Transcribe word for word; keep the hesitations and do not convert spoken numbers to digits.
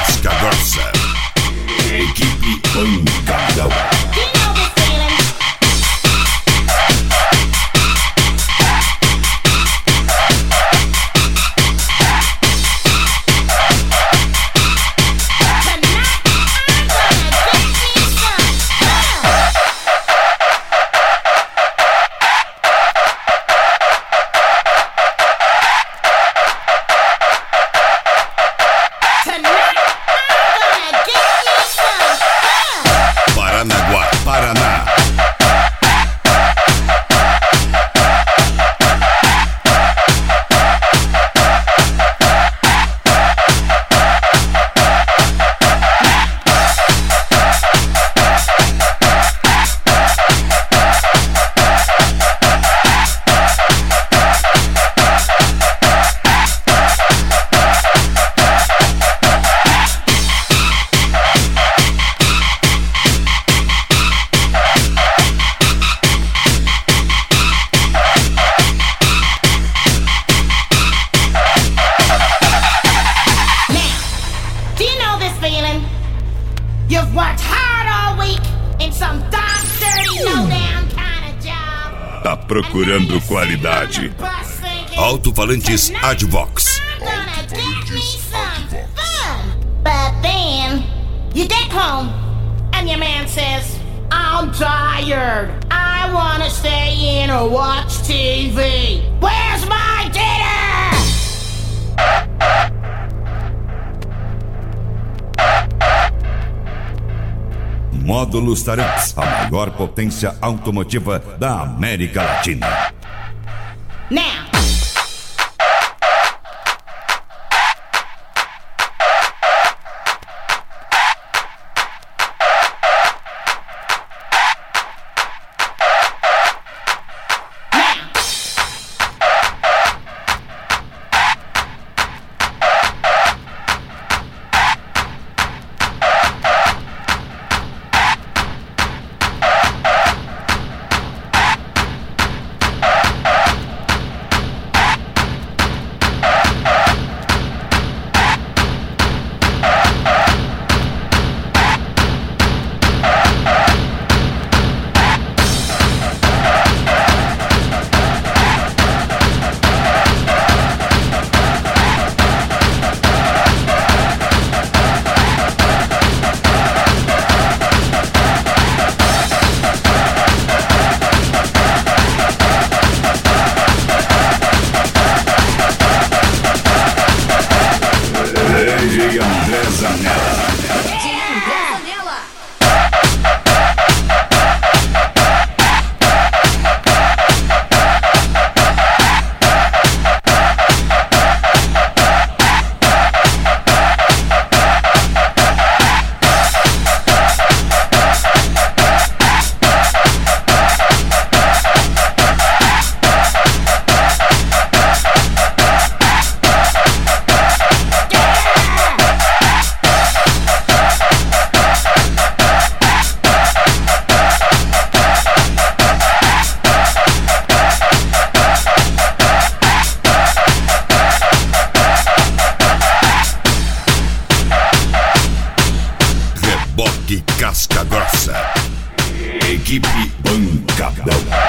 Casca Grossa. Equipe Pancadão. Paranaguá, Paraná. You've worked hard all week in some dark, dirty, no-down kind of job. Tá procurando qualidade. Alto-falantes Advox. But then you get home and your man says, I'm tired. I wanna stay in or watch T V. Where's my dinner? Módulos Tarantes, a maior potência automotiva da América Latina. Now. Casca Grossa. Equipe Pancadão.